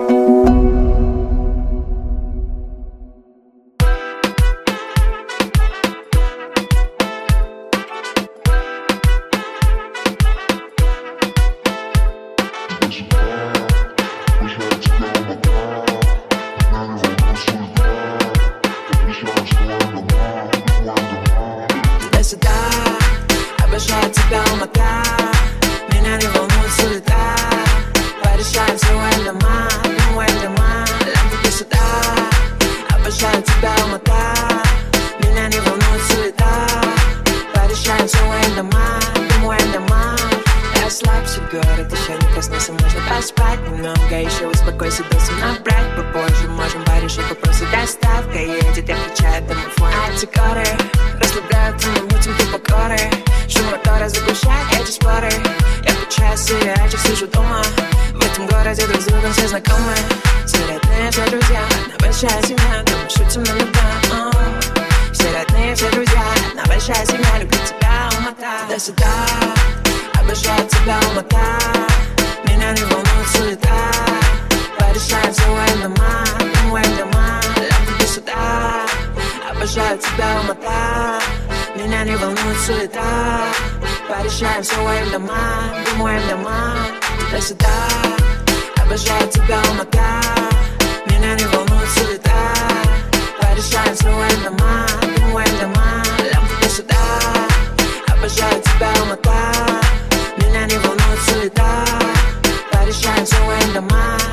Туда-сюда, обожаю тебя, Алмата. Меня не волнует суета. Порешаем все дома, дома. Лям туда-сюда, обожаю тебя, Алмата. Меня не волнует суета. Порешаем все дома, дома. Расслабься, город еще не проснулся, можно поспать немного. Еще успокойся, досым набрать попозже. Можем порешить вопросы, доставка едет, я включаю домофон. Антикоры расслабляются, мы мутим тупо коры. Шум мотора заглушает эти споры. Я включаю сериальчик, сижу дома. В этом городе друг с другом все знакомы. Все родные, все друзья, одна большая семья. Дома шутим на льда. Все родные, все друзья, одна большая семья. Люблю тебя, Алмата. Туда-сюда, обожаю тебя, Алмата. Меня не волнует суета. Порешаем все дома, дома. Лям туда-сюда, обожаю тебя, Алмата. Меня не волнует суета. Порешаем все дома, дома. Туда-сюда, обожаю тебя, Алмата. Меня не волнует суета. Порешаем все дома, дома. Лям туда-сюда, обожаю тебя, Алмата. Меня не волнует суета. Порешаем все дома.